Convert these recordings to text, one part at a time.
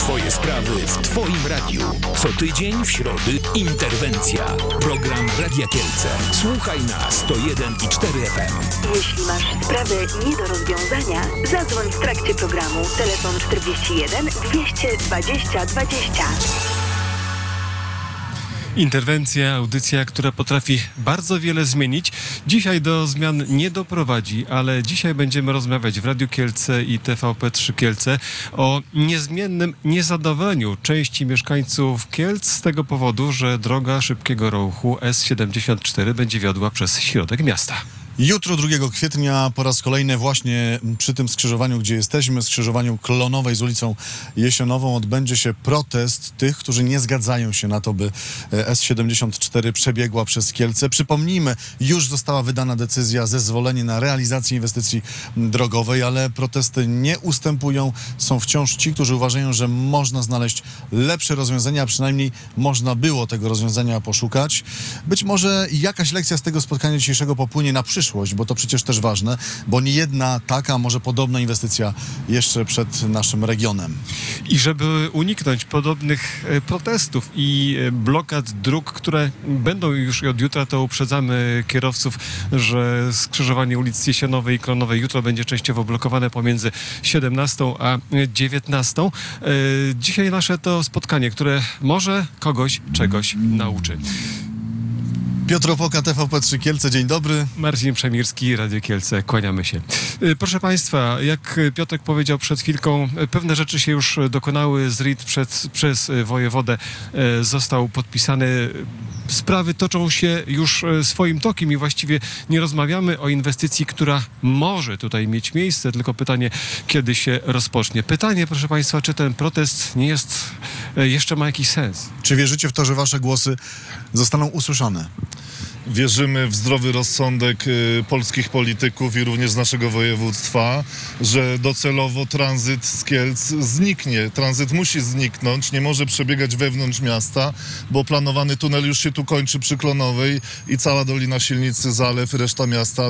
Twoje sprawy w Twoim radiu. Co tydzień w środę interwencja. Program Radia Kielce. Słuchaj na 101,4 FM. Jeśli masz sprawę nie do rozwiązania, zadzwoń w trakcie programu. Telefon 41 220 20. Interwencja, audycja, która potrafi bardzo wiele zmienić. Dzisiaj do zmian nie doprowadzi, ale dzisiaj będziemy rozmawiać w Radiu Kielce i TVP3 Kielce o niezmiennym niezadowoleniu części mieszkańców Kielc z tego powodu, że droga szybkiego ruchu S74 będzie wiodła przez środek miasta. Jutro, 2 kwietnia, po raz kolejny właśnie przy tym skrzyżowaniu, gdzie jesteśmy, skrzyżowaniu Klonowej z ulicą Jesionową, odbędzie się protest tych, którzy nie zgadzają się na to, by S74 przebiegła przez Kielce. Przypomnijmy, już została wydana decyzja, zezwolenie na realizację inwestycji drogowej, ale protesty nie ustępują. Są wciąż ci, którzy uważają, że można znaleźć lepsze rozwiązania, a przynajmniej można było tego rozwiązania poszukać. Być może jakaś lekcja z tego spotkania dzisiejszego popłynie na przyszłość, bo to przecież też ważne, bo nie jedna taka, może podobna inwestycja jeszcze przed naszym regionem. I żeby uniknąć podobnych protestów i blokad dróg, które będą już od jutra, to uprzedzamy kierowców, że skrzyżowanie ulic Jesionowej i Klonowej jutro będzie częściowo blokowane pomiędzy 17 a 19. Dzisiaj nasze to spotkanie, które może kogoś czegoś nauczy. Piotr Opoka, TVP3 Kielce, dzień dobry. Marcin Przemirski, Radio Kielce, kłaniamy się. Proszę Państwa, jak Piotrek powiedział przed chwilką, pewne rzeczy się już dokonały, ZRID przez wojewodę został podpisany. Sprawy toczą się już swoim tokiem i właściwie nie rozmawiamy o inwestycji, która może tutaj mieć miejsce, tylko pytanie, kiedy się rozpocznie. Pytanie, proszę Państwa, czy ten protest nie jest, jeszcze ma jakiś sens? Czy wierzycie w to, że wasze głosy zostaną usłyszane? Wierzymy w zdrowy rozsądek polskich polityków i również z naszego województwa, że docelowo tranzyt z Kielc zniknie. Tranzyt musi zniknąć, nie może przebiegać wewnątrz miasta, bo planowany tunel już się tu kończy przy Klonowej i cała Dolina Silnicy, Zalew, reszta miasta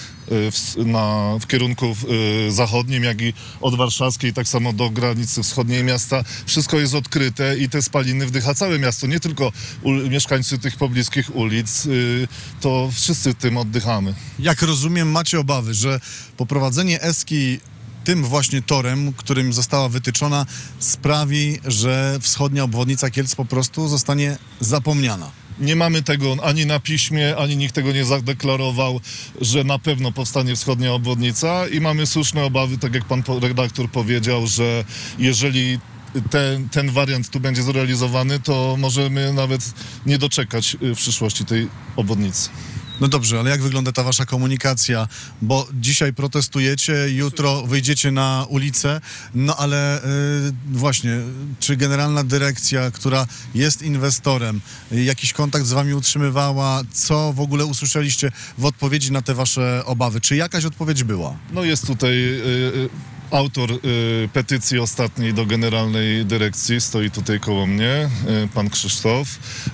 w kierunku zachodnim, jak i od warszawskiej, tak samo do granicy wschodniej miasta. Wszystko jest odkryte i te spaliny wdycha całe miasto, nie tylko mieszkańcy tych pobliskich ulic, to wszyscy tym oddychamy. Jak rozumiem, macie obawy, że poprowadzenie Eski tym właśnie torem, którym została wytyczona, sprawi, że wschodnia obwodnica Kielc po prostu zostanie zapomniana. Nie mamy tego ani na piśmie, ani nikt tego nie zadeklarował, że na pewno powstanie wschodnia obwodnica i mamy słuszne obawy, tak jak pan redaktor powiedział, że jeżeli ten wariant tu będzie zrealizowany, to możemy nawet nie doczekać w przyszłości tej obwodnicy. No dobrze, ale jak wygląda ta wasza komunikacja? Bo dzisiaj protestujecie, jutro wyjdziecie na ulicę, no ale właśnie, czy generalna dyrekcja, która jest inwestorem, jakiś kontakt z wami utrzymywała? Co w ogóle usłyszeliście w odpowiedzi na te wasze obawy? Czy jakaś odpowiedź była? No jest tutaj autor petycji ostatniej do Generalnej Dyrekcji, stoi tutaj koło mnie, pan Krzysztof.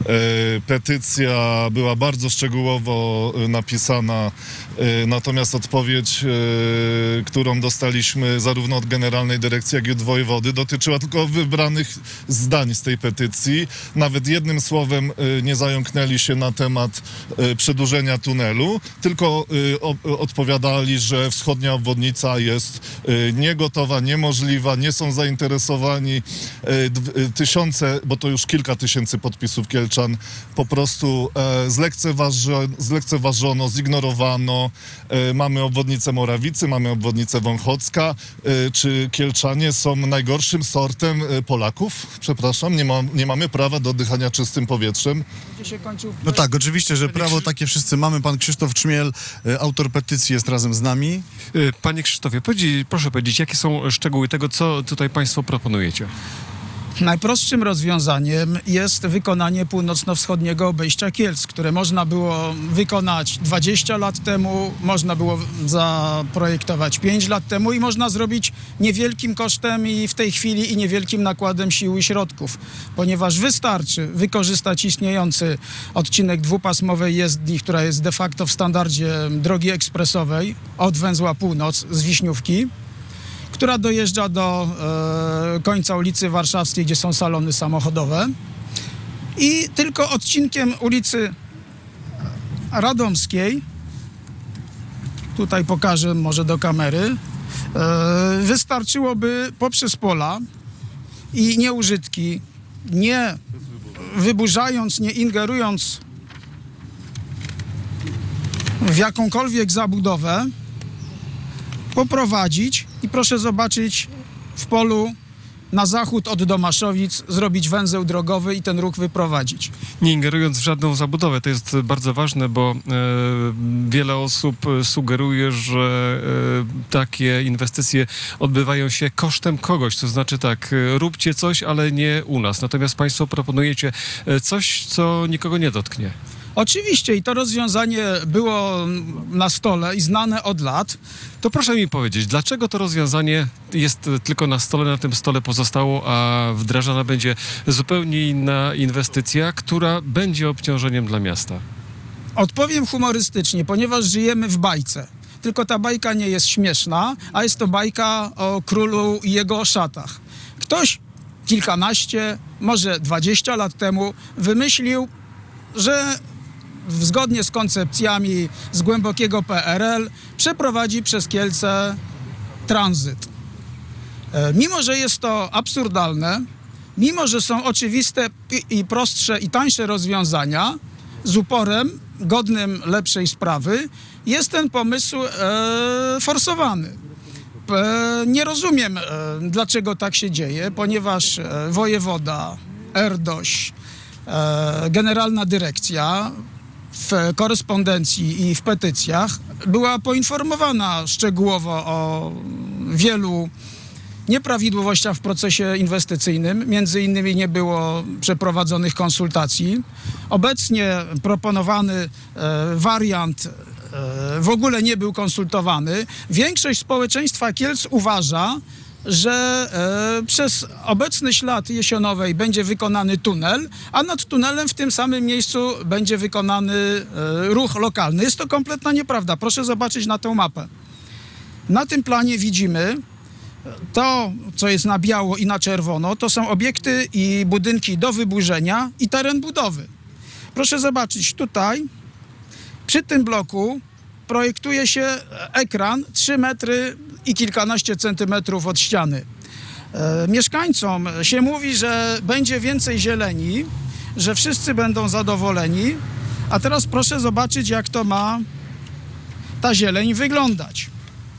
Petycja była bardzo szczegółowo napisana, natomiast odpowiedź, którą dostaliśmy zarówno od Generalnej Dyrekcji, jak i od wojewody, dotyczyła tylko wybranych zdań z tej petycji. Nawet jednym słowem nie zająknęli się na temat przedłużenia tunelu, tylko odpowiadali, że wschodnia obwodnica jest niegotowa, niemożliwa, nie są zainteresowani. Tysiące, bo to już kilka tysięcy podpisów kielczan po prostu zlekceważono, zignorowano. Mamy obwodnicę Morawicy, mamy obwodnicę Wąchocka. Czy kielczanie są najgorszym sortem Polaków? Przepraszam, nie mamy prawa do oddychania czystym powietrzem. No tak, oczywiście, że prawo takie wszyscy mamy. Pan Krzysztof Czmiel, autor petycji, jest razem z nami. Panie Krzysztofie, proszę powiedzieć, jakie są szczegóły tego, co tutaj państwo proponujecie? Najprostszym rozwiązaniem jest wykonanie północno-wschodniego obejścia Kielc, które można było wykonać 20 lat temu, można było zaprojektować 5 lat temu i można zrobić niewielkim kosztem i w tej chwili i niewielkim nakładem sił i środków, ponieważ wystarczy wykorzystać istniejący odcinek dwupasmowej jezdni, która jest de facto w standardzie drogi ekspresowej od węzła Północ z Wiśniówki która dojeżdża do końca ulicy Warszawskiej, gdzie są salony samochodowe. I tylko odcinkiem ulicy Radomskiej, tutaj pokażę może do kamery, wystarczyłoby poprzez pola i nieużytki, nie wyburzając, nie ingerując w jakąkolwiek zabudowę, poprowadzić i proszę zobaczyć w polu na zachód od Domaszowic zrobić węzeł drogowy i ten ruch wyprowadzić. Nie ingerując w żadną zabudowę, to jest bardzo ważne, bo wiele osób sugeruje, że takie inwestycje odbywają się kosztem kogoś, to znaczy tak, róbcie coś, ale nie u nas. Natomiast państwo proponujecie coś, co nikogo nie dotknie. Oczywiście i to rozwiązanie było na stole i znane od lat. To proszę mi powiedzieć, dlaczego to rozwiązanie jest tylko na stole, na tym stole pozostało, a wdrażana będzie zupełnie inna inwestycja, która będzie obciążeniem dla miasta? Odpowiem humorystycznie, ponieważ żyjemy w bajce. Tylko ta bajka nie jest śmieszna, a jest to bajka o królu i jego szatach. Ktoś kilkanaście, może 20 lat temu wymyślił, że zgodnie z koncepcjami z głębokiego PRL przeprowadzi przez Kielce tranzyt. Mimo że jest to absurdalne, mimo że są oczywiste i prostsze i tańsze rozwiązania, z uporem godnym lepszej sprawy jest ten pomysł forsowany. Nie rozumiem, dlaczego tak się dzieje, ponieważ wojewoda, RDOŚ, generalna dyrekcja w korespondencji i w petycjach była poinformowana szczegółowo o wielu nieprawidłowościach w procesie inwestycyjnym. Między innymi nie było przeprowadzonych konsultacji. Obecnie proponowany wariant w ogóle nie był konsultowany. Większość społeczeństwa Kielc uważa, że przez obecny ślad Jesionowej będzie wykonany tunel, a nad tunelem w tym samym miejscu będzie wykonany ruch lokalny. Jest to kompletna nieprawda. Proszę zobaczyć na tę mapę. Na tym planie widzimy to, co jest na biało i na czerwono, to są obiekty i budynki do wyburzenia i teren budowy. Proszę zobaczyć tutaj, przy tym bloku projektuje się ekran 3 metry i kilkanaście centymetrów od ściany. Mieszkańcom się mówi, że będzie więcej zieleni, że wszyscy będą zadowoleni, a teraz proszę zobaczyć, jak to ma ta zieleń wyglądać.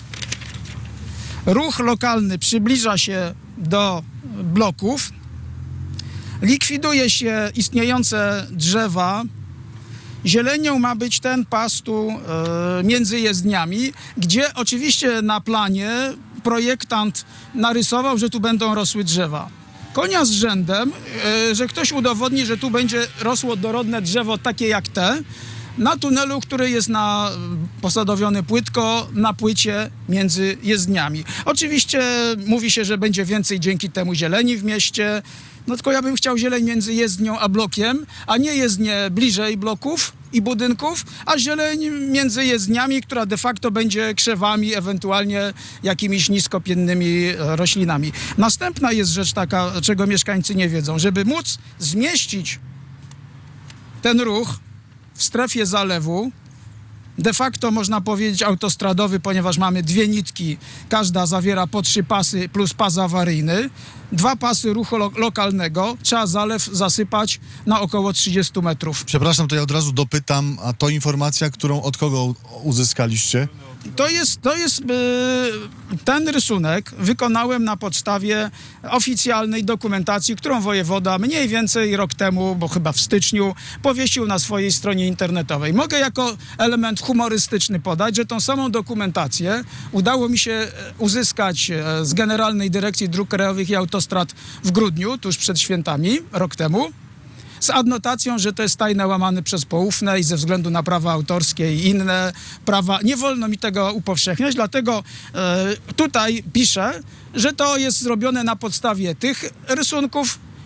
Ruch lokalny przybliża się do bloków, likwiduje się istniejące drzewa. Zielenią ma być ten pas tu między jezdniami, gdzie oczywiście na planie projektant narysował, że tu będą rosły drzewa. Konia z rzędem, że ktoś udowodni, że tu będzie rosło dorodne drzewo takie jak te, na tunelu, który jest posadowiony płytko na płycie między jezdniami. Oczywiście mówi się, że będzie więcej dzięki temu zieleni w mieście, no tylko ja bym chciał zieleń między jezdnią a blokiem, a nie jezdnię bliżej bloków i budynków, a zieleń między jezdniami, która de facto będzie krzewami, ewentualnie jakimiś niskopiennymi roślinami. Następna jest rzecz taka, czego mieszkańcy nie wiedzą. Żeby móc zmieścić ten ruch w strefie zalewu, de facto można powiedzieć autostradowy, ponieważ mamy 2 nitki, każda zawiera po 3 pasy plus pas awaryjny, 2 pasy ruchu lokalnego, trzeba zalew zasypać na około 30 metrów. Przepraszam, to ja od razu dopytam, a to informacja, którą od kogo uzyskaliście? To jest ten rysunek wykonałem na podstawie oficjalnej dokumentacji, którą wojewoda mniej więcej rok temu, bo chyba w styczniu, powiesił na swojej stronie internetowej. Mogę jako element humorystyczny podać, że tą samą dokumentację udało mi się uzyskać z Generalnej Dyrekcji Dróg Krajowych i Autostrad w grudniu, tuż przed świętami, rok temu, z adnotacją, że to jest tajne łamane przez poufne i ze względu na prawa autorskie i inne prawa nie wolno mi tego upowszechniać, dlatego tutaj piszę, że to jest zrobione na podstawie tych rysunków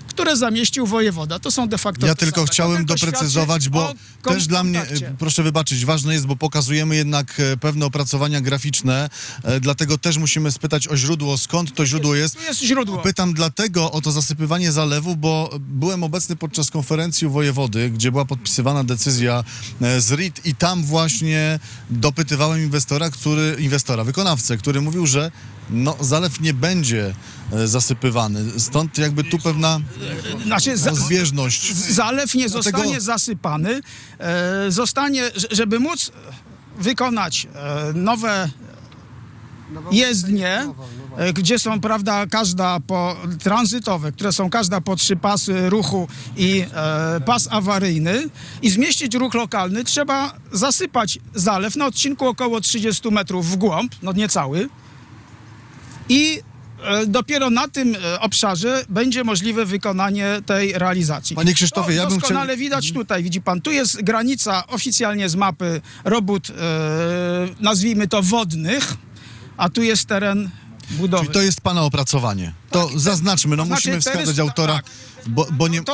które zamieścił wojewoda. To są de facto Ja te tylko same. chciałem To tylko doprecyzować, bo świadczy o też dla mnie, kontakcie. proszę wybaczyć, ważne jest, bo pokazujemy jednak pewne opracowania graficzne, dlatego też musimy spytać o źródło, skąd to źródło jest. Tu jest źródło. Pytam dlatego o to zasypywanie zalewu, bo byłem obecny podczas konferencji u wojewody, gdzie była podpisywana decyzja z RIT i tam właśnie dopytywałem wykonawcę, który mówił, że zalew nie będzie zasypywany. Stąd jakby tu pewna Znaczy, rozbieżność. zalew nie Dlatego- zostanie zasypany. Żeby móc wykonać nowe jezdnie, gdzie są, prawda, tranzytowe, które są każda po 3 pasy ruchu i pas awaryjny i zmieścić ruch lokalny, trzeba zasypać zalew na odcinku około 30 metrów w głąb, niecały, i dopiero na tym obszarze będzie możliwe wykonanie tej realizacji. Panie Krzysztofie, ja bym doskonale widać tutaj, widzi pan, tu jest granica oficjalnie z mapy robót, nazwijmy to wodnych, a tu jest teren budowy. Czyli to jest pana opracowanie. To zaznaczmy, to znaczy musimy wskazać teraz- autora, tak. bo nie...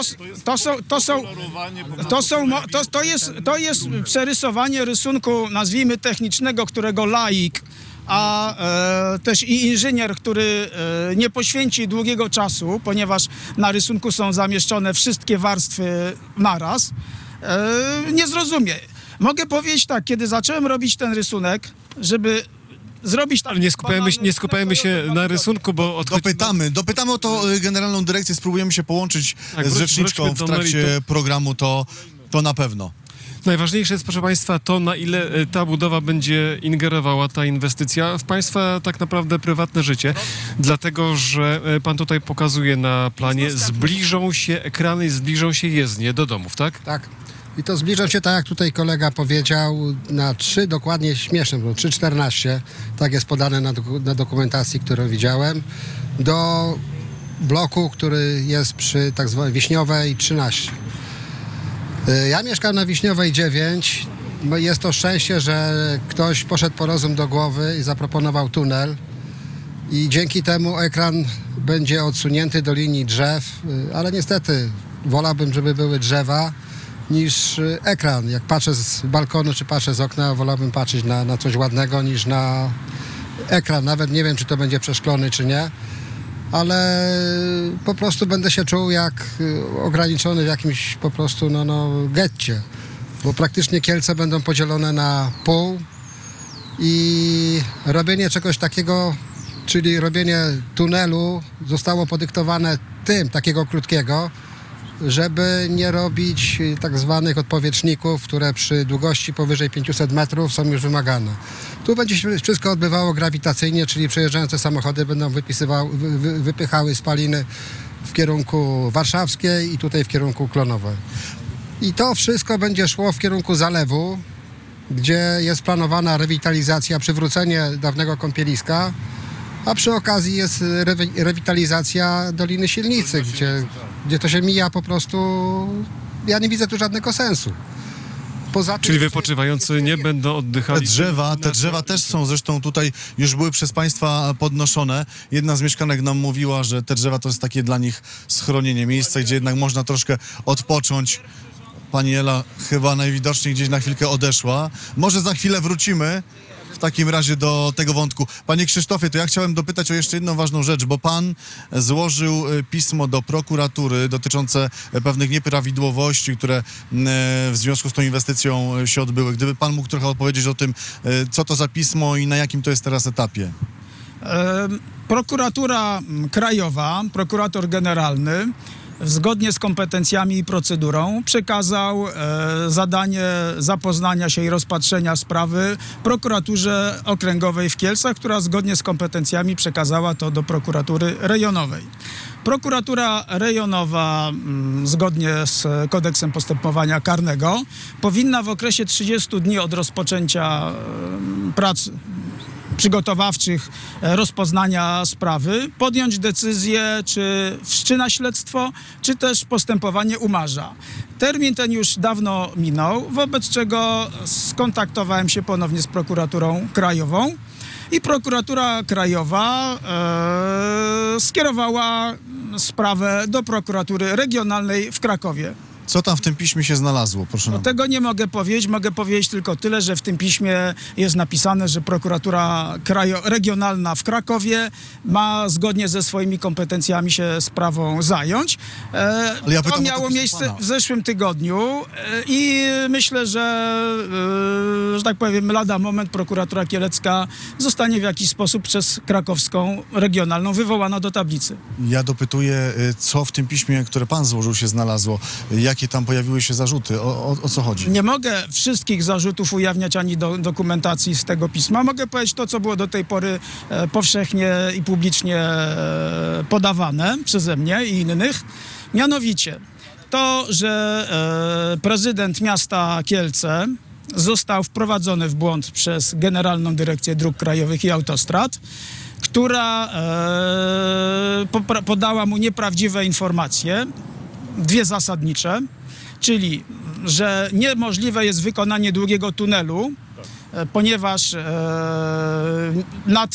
To jest przerysowanie rysunku, nazwijmy technicznego, którego laik, a też i inżynier, który nie poświęci długiego czasu, ponieważ na rysunku są zamieszczone wszystkie warstwy naraz, nie zrozumie. Mogę powiedzieć tak, kiedy zacząłem robić ten rysunek, żeby zrobić... Ale nie skupiajmy się na rysunku, bo odchodzimy... Dopytamy o to generalną dyrekcję, spróbujemy się połączyć Tak, z rzeczniczką wróćmy w do trakcie meritum. programu, to na pewno. Najważniejsze jest, proszę Państwa, to, na ile ta budowa będzie ingerowała, ta inwestycja, w Państwa tak naprawdę prywatne życie, dlatego, że Pan tutaj pokazuje na planie, ekrany zbliżą się jezdnie do domów, tak? Tak. I to zbliżą się, tak jak tutaj kolega powiedział, na 3 dokładnie śmieszne, bo 3,14, tak jest podane na dokumentacji, którą widziałem, do bloku, który jest przy tak zwanej Wiśniowej 13. Ja mieszkam na Wiśniowej 9. Jest to szczęście, że ktoś poszedł po rozum do głowy i zaproponował tunel. I dzięki temu ekran będzie odsunięty do linii drzew, ale niestety wolałbym, żeby były drzewa niż ekran. Jak patrzę z balkonu czy patrzę z okna, wolałbym patrzeć na coś ładnego niż na ekran. Nawet nie wiem, czy to będzie przeszklony, czy nie. Ale po prostu będę się czuł jak ograniczony w jakimś po prostu getcie, bo praktycznie Kielce będą podzielone na pół i robienie czegoś takiego, czyli robienie tunelu zostało podyktowane takiego krótkiego, żeby nie robić tak zwanych odpowietrzników, które przy długości powyżej 500 metrów są już wymagane. Tu będzie się wszystko odbywało grawitacyjnie, czyli przejeżdżające samochody będą wypychały spaliny w kierunku warszawskiej i tutaj w kierunku Klonowej. I to wszystko będzie szło w kierunku zalewu, gdzie jest planowana rewitalizacja, przywrócenie dawnego kąpieliska, a przy okazji jest rewitalizacja Doliny Silnicy, gdzie to się mija po prostu... Ja nie widzę tu żadnego sensu. Czyli wypoczywający nie będą oddychali... Te drzewa też są, zresztą tutaj już były przez Państwa podnoszone. Jedna z mieszkanek nam mówiła, że te drzewa to jest takie dla nich schronienie, miejsce, gdzie jednak można troszkę odpocząć. Pani Ela chyba najwidoczniej gdzieś na chwilkę odeszła. Może za chwilę wrócimy w takim razie do tego wątku. Panie Krzysztofie, to ja chciałem dopytać o jeszcze jedną ważną rzecz, bo pan złożył pismo do prokuratury dotyczące pewnych nieprawidłowości, które w związku z tą inwestycją się odbyły. Gdyby pan mógł trochę opowiedzieć o tym, co to za pismo i na jakim to jest teraz etapie? Prokuratura Krajowa, prokurator generalny, zgodnie z kompetencjami i procedurą przekazał zadanie zapoznania się i rozpatrzenia sprawy prokuraturze okręgowej w Kielcach, która zgodnie z kompetencjami przekazała to do prokuratury rejonowej. Prokuratura rejonowa, zgodnie z kodeksem postępowania karnego, powinna w okresie 30 dni od rozpoczęcia prac przygotowawczych rozpoznania sprawy, podjąć decyzję, czy wszczyna śledztwo, czy też postępowanie umarza. Termin ten już dawno minął, wobec czego skontaktowałem się ponownie z prokuraturą krajową i prokuratura krajowa skierowała sprawę do prokuratury regionalnej w Krakowie. Co tam w tym piśmie się znalazło? Proszę nam. Tego nie mogę powiedzieć. Mogę powiedzieć tylko tyle, że w tym piśmie jest napisane, że prokuratura regionalna w Krakowie ma zgodnie ze swoimi kompetencjami się sprawą zająć. Ale ja pytam To o miało to, miejsce pana. w zeszłym tygodniu i myślę, że tak powiem, lada moment prokuratura kielecka zostanie w jakiś sposób przez krakowską regionalną wywołana do tablicy. Ja dopytuję, co w tym piśmie, które pan złożył, się znalazło? Jakie tam pojawiły się zarzuty? O co chodzi? Nie mogę wszystkich zarzutów ujawniać ani dokumentacji z tego pisma. Mogę powiedzieć to, co było do tej pory powszechnie i publicznie podawane przeze mnie i innych. Mianowicie to, że prezydent miasta Kielce został wprowadzony w błąd przez Generalną Dyrekcję Dróg Krajowych i Autostrad, która podała mu nieprawdziwe informacje, dwie zasadnicze, czyli, że niemożliwe jest wykonanie długiego tunelu, ponieważ nad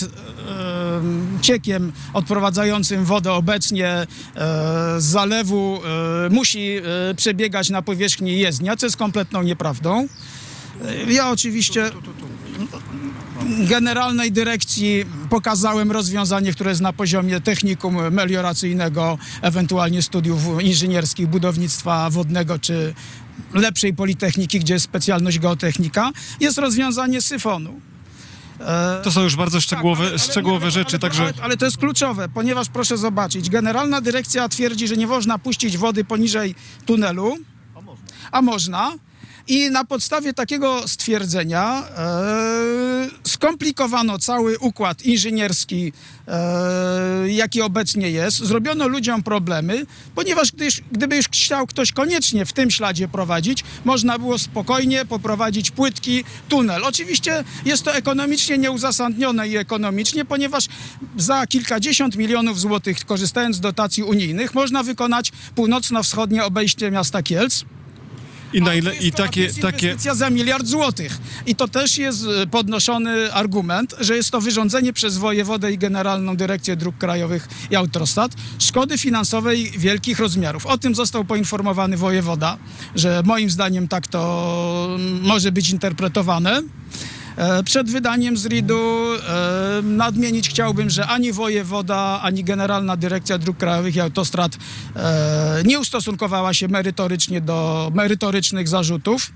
ciekiem odprowadzającym wodę obecnie z zalewu musi przebiegać na powierzchni jezdnia, co jest kompletną nieprawdą. Ja oczywiście Generalnej Dyrekcji pokazałem rozwiązanie, które jest na poziomie technikum melioracyjnego, ewentualnie studiów inżynierskich, budownictwa wodnego, czy lepszej politechniki, gdzie jest specjalność geotechnika. Jest rozwiązanie syfonu. To są już bardzo szczegółowe rzeczy, także... Ale to jest kluczowe, ponieważ proszę zobaczyć, Generalna Dyrekcja twierdzi, że nie można puścić wody poniżej tunelu, a można. I na podstawie takiego stwierdzenia skomplikowano cały układ inżynierski, jaki obecnie jest. Zrobiono ludziom problemy, ponieważ gdyby już chciał ktoś koniecznie w tym śladzie prowadzić, można było spokojnie poprowadzić płytki tunel. Oczywiście jest to ekonomicznie nieuzasadnione i ekonomicznie, ponieważ za kilkadziesiąt milionów złotych, korzystając z dotacji unijnych, można wykonać północno-wschodnie obejście miasta Kielc. I takie Inwestycja za 1 miliard złotych. I to też jest podnoszony argument, że jest to wyrządzenie przez wojewodę i Generalną Dyrekcję Dróg Krajowych i Autostrad szkody finansowej wielkich rozmiarów. O tym został poinformowany wojewoda, że moim zdaniem tak to może być interpretowane. Przed wydaniem ZRID-u nadmienić chciałbym, że ani wojewoda, ani Generalna Dyrekcja Dróg Krajowych i Autostrad nie ustosunkowała się merytorycznie do merytorycznych zarzutów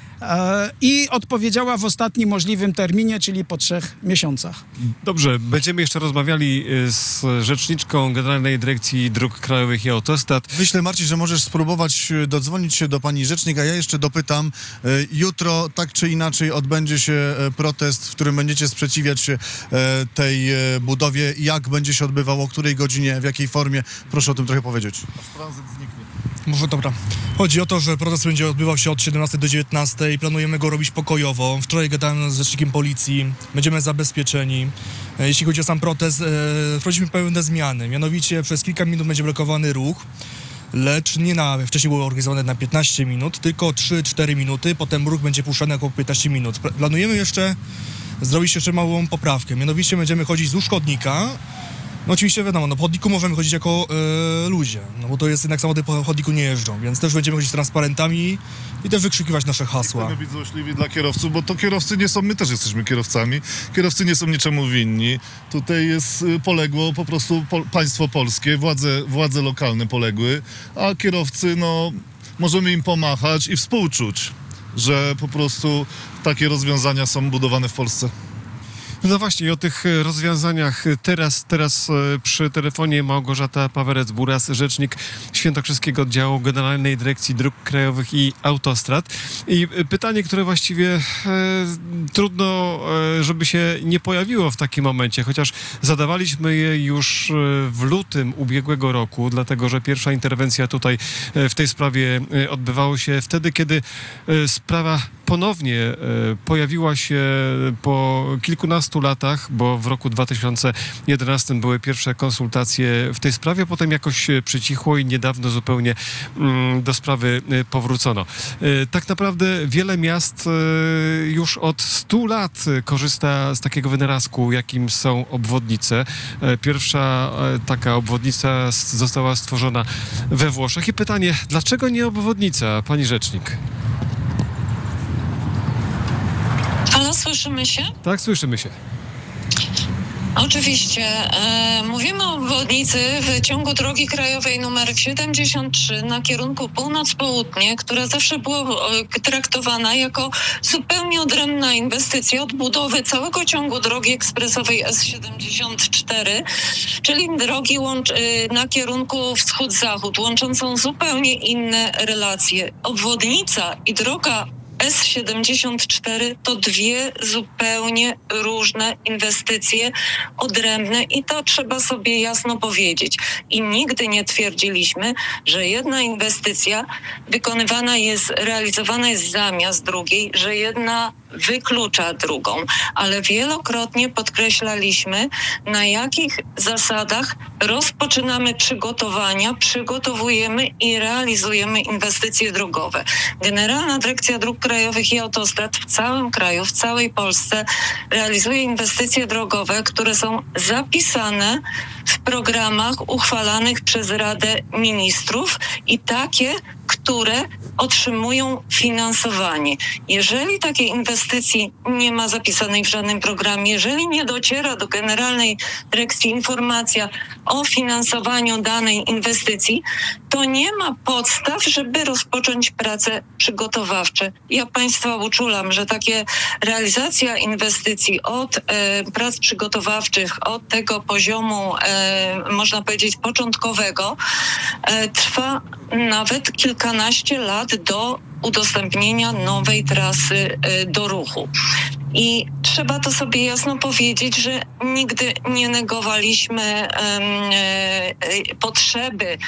i odpowiedziała w ostatnim możliwym terminie, czyli po 3 miesiącach. Dobrze, będziemy jeszcze rozmawiali z rzeczniczką Generalnej Dyrekcji Dróg Krajowych i Autostrad. Myślę, Marcin, że możesz spróbować dodzwonić się do pani rzecznik, a ja jeszcze dopytam. Jutro tak czy inaczej odbędzie się protest, w którym będziecie sprzeciwiać się tej budowie. Jak będzie się odbywał, o której godzinie, w jakiej formie? Proszę o tym trochę powiedzieć. Tranzyt zniknie. Może dobra. Chodzi o to, że protest będzie odbywał się od 17 do 19 i planujemy go robić pokojowo. Wczoraj gadałem z rzecznikiem policji, będziemy zabezpieczeni. Jeśli chodzi o sam protest, wprowadzimy pewne zmiany. Mianowicie przez kilka minut będzie blokowany ruch, lecz nie wcześniej było organizowane na 15 minut, tylko 3-4 minuty, potem ruch będzie puszczany około 15 minut. Planujemy jeszcze zrobić jeszcze małą poprawkę. Mianowicie będziemy chodzić wzdłuż chodnika. No oczywiście wiadomo, po chodniku możemy chodzić jako ludzie, no bo to jest jednak samochody po chodniku nie jeżdżą, więc też będziemy chodzić z transparentami i też wykrzykiwać nasze hasła. Chcemy być złośliwi dla kierowców, bo to kierowcy nie są, my też jesteśmy kierowcami, kierowcy nie są niczemu winni. Tutaj jest poległo po prostu państwo polskie, władze lokalne poległy, a kierowcy, no, możemy im pomachać i współczuć, że po prostu takie rozwiązania są budowane w Polsce. No właśnie, o tych rozwiązaniach teraz przy telefonie Małgorzata Pawerec-Buras, rzecznik Świętokrzyskiego Oddziału Generalnej Dyrekcji Dróg Krajowych i Autostrad. I pytanie, które właściwie trudno, żeby się nie pojawiło w takim momencie, chociaż zadawaliśmy je już w lutym ubiegłego roku, dlatego że pierwsza interwencja tutaj w tej sprawie odbywała się wtedy, kiedy sprawa ponownie pojawiła się po kilkunastu latach, bo w roku 2011 były pierwsze konsultacje w tej sprawie, potem jakoś przycichło i niedawno zupełnie do sprawy powrócono. Tak naprawdę wiele miast już od 100 lat korzysta z takiego wynalazku, jakim są obwodnice. Pierwsza taka obwodnica została stworzona we Włoszech. I pytanie, dlaczego nie obwodnica, pani rzecznik? Halo, słyszymy się? Tak, słyszymy się. Oczywiście. Mówimy o obwodnicy w ciągu drogi krajowej numer 73 na kierunku północ-południe, która zawsze była traktowana jako zupełnie odrębna inwestycja od budowy całego ciągu drogi ekspresowej S74, czyli drogi na kierunku wschód-zachód, łączącą zupełnie inne relacje. Obwodnica i droga S74 to dwie zupełnie różne inwestycje, odrębne i to trzeba sobie jasno powiedzieć. I nigdy nie twierdziliśmy, że jedna inwestycja realizowana jest zamiast drugiej, że jedna wyklucza drugą, ale wielokrotnie podkreślaliśmy, na jakich zasadach rozpoczynamy przygotowania, przygotowujemy i realizujemy inwestycje drogowe. Generalna Dyrekcja Dróg Krajowych i Autostrad w całym kraju, w całej Polsce realizuje inwestycje drogowe, które są zapisane w programach uchwalanych przez Radę Ministrów i takie, które otrzymują finansowanie. Jeżeli takiej inwestycji nie ma zapisanej w żadnym programie, jeżeli nie dociera do Generalnej Dyrekcji informacja o finansowaniu danej inwestycji, to nie ma podstaw, żeby rozpocząć prace przygotowawcze. Ja Państwa uczulam, że takie realizacja inwestycji od prac przygotowawczych, od tego poziomu, można powiedzieć, początkowego, trwa nawet kilkanaście lat do udostępnienia nowej trasy do ruchu. I trzeba to sobie jasno powiedzieć, że nigdy nie negowaliśmy potrzeby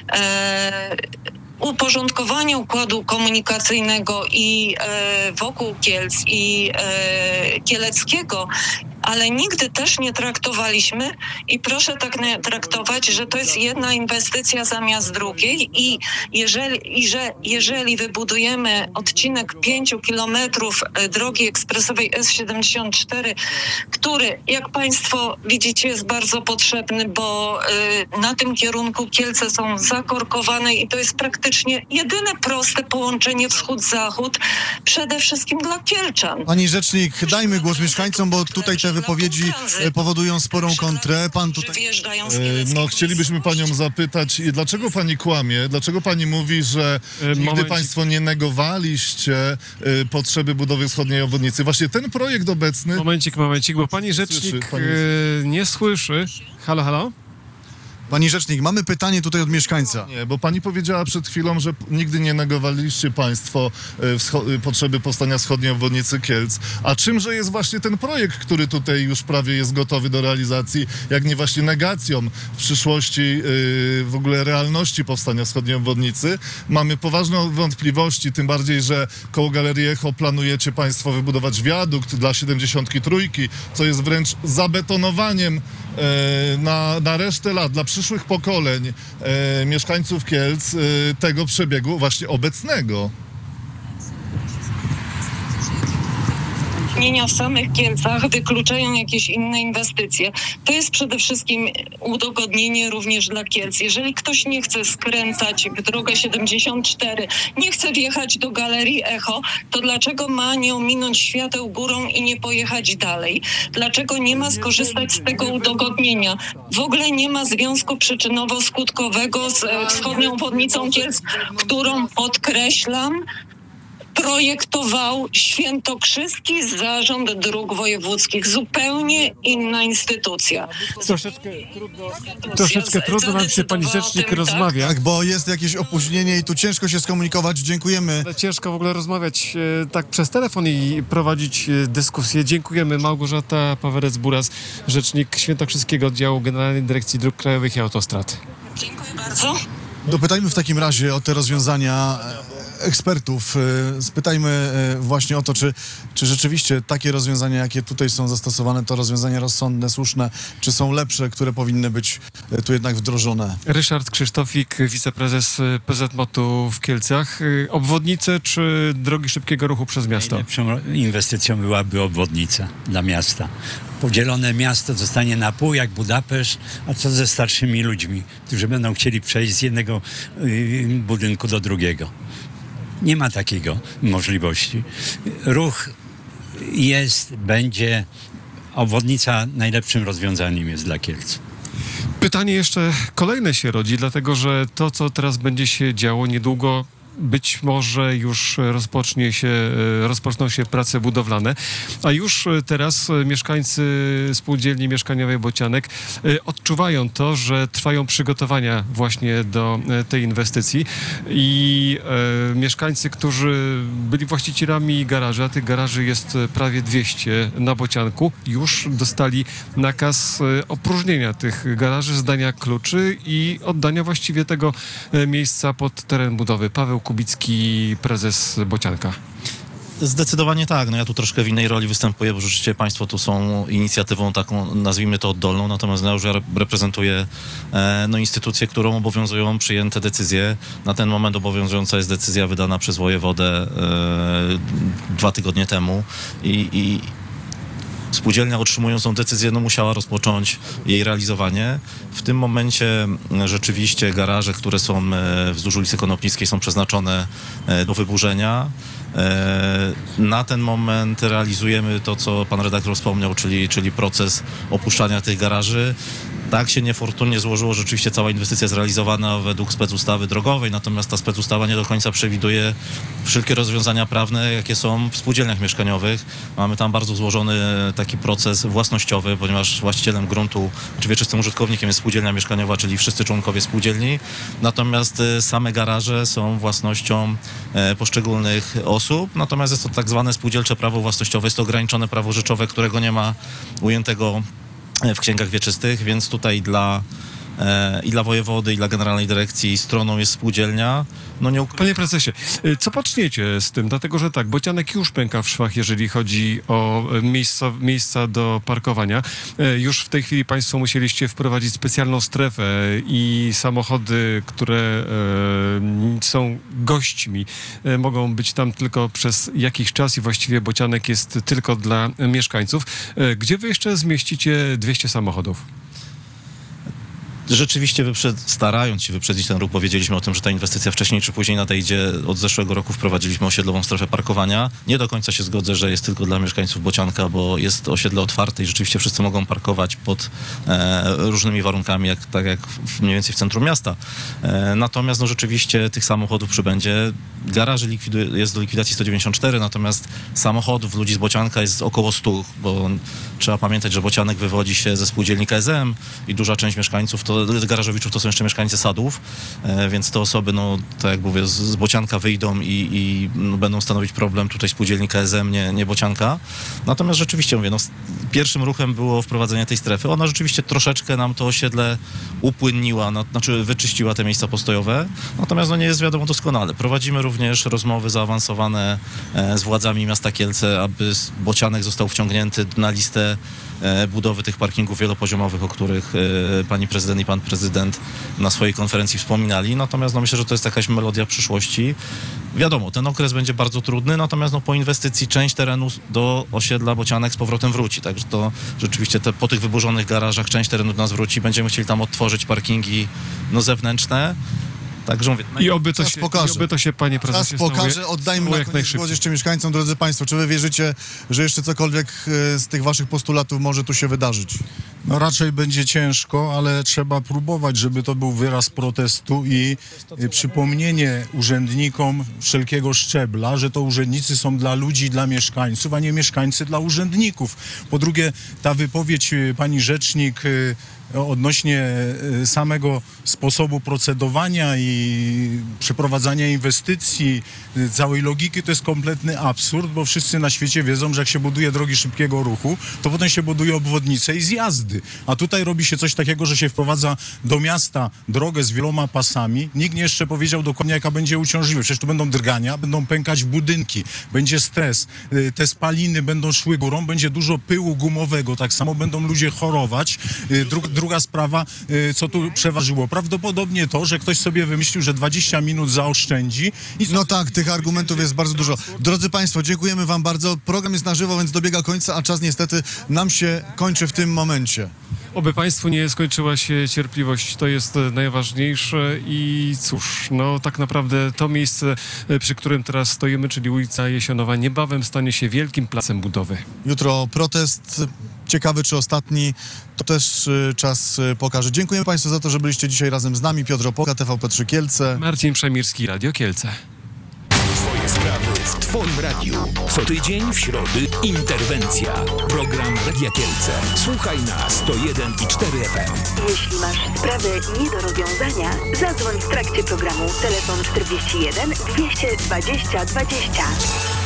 uporządkowania układu komunikacyjnego i wokół Kielc i Kieleckiego, ale nigdy też nie traktowaliśmy i proszę tak nie traktować, że to jest jedna inwestycja zamiast drugiej i jeżeli wybudujemy odcinek 5 kilometrów drogi ekspresowej S74, który, jak Państwo widzicie, jest bardzo potrzebny, bo na tym kierunku Kielce są zakorkowane i to jest praktycznie jedyne proste połączenie wschód-zachód, przede wszystkim dla Kielczan. Pani rzecznik, dajmy głos mieszkańcom, bo tutaj te wypowiedzi powodują sporą kontrę. Pan tutaj... No, chcielibyśmy panią zapytać, dlaczego pani kłamie? Dlaczego pani mówi, że nigdy państwo nie negowaliście potrzeby budowy wschodniej obwodnicy? Właśnie ten projekt obecny... Momencik, bo pani rzecznik nie słyszy. Halo, halo? Pani rzecznik, mamy pytanie tutaj od mieszkańca. Nie, bo pani powiedziała przed chwilą, że nigdy nie negowaliście państwo potrzeby powstania wschodniej obwodnicy Kielc. A czymże jest właśnie ten projekt, który tutaj już prawie jest gotowy do realizacji, jak nie właśnie negacją w przyszłości w ogóle realności powstania wschodniej obwodnicy? Mamy poważne wątpliwości, tym bardziej, że koło Galerii Echo planujecie państwo wybudować wiadukt dla 73, co jest wręcz zabetonowaniem na resztę lat, dla przyszłych pokoleń mieszkańców Kielc tego przebiegu właśnie obecnego. W samych Kielcach wykluczają jakieś inne inwestycje. To jest przede wszystkim udogodnienie również dla Kielc. Jeżeli ktoś nie chce skręcać w drogę 74, nie chce wjechać do Galerii Echo, to dlaczego ma nie ominąć świateł górą i nie pojechać dalej? Dlaczego nie ma skorzystać z tego udogodnienia? W ogóle nie ma związku przyczynowo-skutkowego z wschodnią obwodnicą Kielc, którą, podkreślam, projektował Świętokrzyski Zarząd Dróg Wojewódzkich. Zupełnie inna instytucja. Troszeczkę trudno nam się, pani rzecznik, rozmawia. Tak, bo jest jakieś opóźnienie i tu ciężko się skomunikować. Dziękujemy. Ale ciężko w ogóle rozmawiać tak przez telefon i prowadzić dyskusję. Dziękujemy. Małgorzata Pawerec-Buras, rzecznik Świętokrzyskiego Oddziału Generalnej Dyrekcji Dróg Krajowych i Autostrad. Dziękuję bardzo. Dopytajmy w takim razie o te rozwiązania ekspertów. Spytajmy właśnie o to, czy rzeczywiście takie rozwiązania, jakie tutaj są zastosowane, to rozwiązania rozsądne, słuszne, czy są lepsze, które powinny być tu jednak wdrożone. Ryszard Krzysztofik, wiceprezes PZMOT-u w Kielcach. Obwodnice czy drogi szybkiego ruchu przez miasto? Najlepszą inwestycją byłaby obwodnica dla miasta. Podzielone miasto zostanie na pół jak Budapeszt, a co ze starszymi ludźmi, którzy będą chcieli przejść z jednego budynku do drugiego. Nie ma takiego możliwości. Ruch jest, będzie, obwodnica najlepszym rozwiązaniem jest dla Kielc. Pytanie jeszcze kolejne się rodzi, dlatego że to, co teraz będzie się działo niedługo, być może już rozpoczną się prace budowlane, a już teraz mieszkańcy spółdzielni mieszkaniowej Bocianek odczuwają to, że trwają przygotowania właśnie do tej inwestycji i mieszkańcy, którzy byli właścicielami garaży, a tych garaży jest prawie 200 na Bocianku, już dostali nakaz opróżnienia tych garaży, zdania kluczy i oddania właściwie tego miejsca pod teren budowy. Paweł Kubicki, prezes Bocianka. Zdecydowanie tak. No ja tu troszkę w innej roli występuję, bo rzeczywiście państwo tu są inicjatywą taką, nazwijmy to oddolną, natomiast ja już reprezentuję instytucję, którą obowiązują przyjęte decyzje. Na ten moment obowiązująca jest decyzja wydana przez wojewodę 2 tygodnie temu i spółdzielnia, otrzymując tą decyzję, musiała rozpocząć jej realizowanie. W tym momencie rzeczywiście garaże, które są wzdłuż ulicy Konopnickiej, są przeznaczone do wyburzenia. Na ten moment realizujemy to, co pan redaktor wspomniał, czyli proces opuszczania tych garaży. Tak się niefortunnie złożyło, rzeczywiście cała inwestycja jest realizowana według specustawy drogowej, natomiast ta specustawa nie do końca przewiduje wszelkie rozwiązania prawne, jakie są w spółdzielniach mieszkaniowych. Mamy tam bardzo złożony taki proces własnościowy, ponieważ właścicielem gruntu, czy wieczystym użytkownikiem jest spółdzielnia mieszkaniowa, czyli wszyscy członkowie spółdzielni, natomiast same garaże są własnością poszczególnych osób, natomiast jest to tak zwane spółdzielcze prawo własnościowe, jest to ograniczone prawo rzeczowe, którego nie ma ujętego w księgach wieczystych, więc tutaj i dla wojewody, i dla Generalnej Dyrekcji stroną jest spółdzielnia. Panie prezesie, co poczniecie z tym? Dlatego, że tak, Bocianek już pęka w szwach, jeżeli chodzi o miejsca do parkowania. Już w tej chwili państwo musieliście wprowadzić specjalną strefę i samochody, które są gośćmi, mogą być tam tylko przez jakiś czas i właściwie Bocianek jest tylko dla mieszkańców. Gdzie wy jeszcze zmieścicie 200 samochodów? Rzeczywiście starając się wyprzedzić ten ruch, powiedzieliśmy o tym, że ta inwestycja wcześniej czy później nadejdzie. Od zeszłego roku wprowadziliśmy osiedlową strefę parkowania. Nie do końca się zgodzę, że jest tylko dla mieszkańców Bocianka, bo jest osiedle otwarte i rzeczywiście wszyscy mogą parkować pod różnymi warunkami, tak jak mniej więcej w centrum miasta. Natomiast rzeczywiście tych samochodów przybędzie. Garaży jest do likwidacji 194, natomiast samochodów ludzi z Bocianka jest około 100, bo trzeba pamiętać, że Bocianek wywodzi się ze spółdzielni KSM i duża część mieszkańców garażowiczów to są jeszcze mieszkańcy Sadów, więc te osoby, tak jak mówię, z Bocianka wyjdą i będą stanowić problem tutaj spółdzielni KSM, nie Bocianka. Natomiast rzeczywiście mówię, pierwszym ruchem było wprowadzenie tej strefy. Ona rzeczywiście troszeczkę nam to osiedle upłynniła, znaczy wyczyściła te miejsca postojowe, natomiast nie jest wiadomo doskonale. Prowadzimy również rozmowy zaawansowane z władzami miasta Kielce, aby Bocianek został wciągnięty na listę budowy tych parkingów wielopoziomowych, o których pani prezydent i pan prezydent na swojej konferencji wspominali. Natomiast myślę, że to jest jakaś melodia przyszłości. Wiadomo, ten okres będzie bardzo trudny, natomiast po inwestycji część terenu do osiedla Bocianek z powrotem wróci. Także to rzeczywiście po tych wyburzonych garażach część terenu do nas wróci. Będziemy chcieli tam odtworzyć parkingi zewnętrzne. Także mówię, I oby to się, panie prezesie, czas pokaże. Oddajmy na koniec głos jeszcze mieszkańcom. Drodzy państwo, czy wy wierzycie, że jeszcze cokolwiek z tych waszych postulatów może tu się wydarzyć? Raczej będzie ciężko, ale trzeba próbować, żeby to był wyraz protestu i przypomnienie urzędnikom wszelkiego szczebla, że to urzędnicy są dla ludzi, dla mieszkańców, a nie mieszkańcy dla urzędników. Po drugie, ta wypowiedź pani rzecznik odnośnie samego sposobu procedowania i przeprowadzania inwestycji, całej logiki, to jest kompletny absurd, bo wszyscy na świecie wiedzą, że jak się buduje drogi szybkiego ruchu, to potem się buduje obwodnice i zjazdy. przeszkody. A tutaj robi się coś takiego, że się wprowadza do miasta drogę z wieloma pasami. Nikt nie jeszcze powiedział dokładnie, jaka będzie uciążliwość. Przecież tu będą drgania, będą pękać budynki, będzie stres, te spaliny będą szły górą, będzie dużo pyłu gumowego, tak samo będą ludzie chorować. Druga sprawa, co tu przeważyło. Prawdopodobnie to, że ktoś sobie wymyślił, że 20 minut zaoszczędzi. No tak, tych argumentów jest bardzo dużo. Drodzy Państwo, dziękujemy Wam bardzo. Program jest na żywo, więc dobiega końca, a czas niestety nam się kończy w tym momencie. Oby Państwu nie skończyła się cierpliwość, to jest najważniejsze i cóż, no tak naprawdę to miejsce, przy którym teraz stoimy, czyli ulica Jesionowa, niebawem stanie się wielkim placem budowy. Jutro protest, ciekawy czy ostatni, to też czas pokaże. Dziękuję Państwu za to, że byliście dzisiaj razem z nami. Piotr Opoka, TVP3 Kielce. Marcin Przemirski, Radio Kielce. Twoje sprawy w Twoim radiu. Co tydzień w środy interwencja. Program Radia Kielce. Słuchaj na 101,4 FM. Jeśli masz sprawę nie do rozwiązania, zadzwoń w trakcie programu. Telefon 41 220 20 20.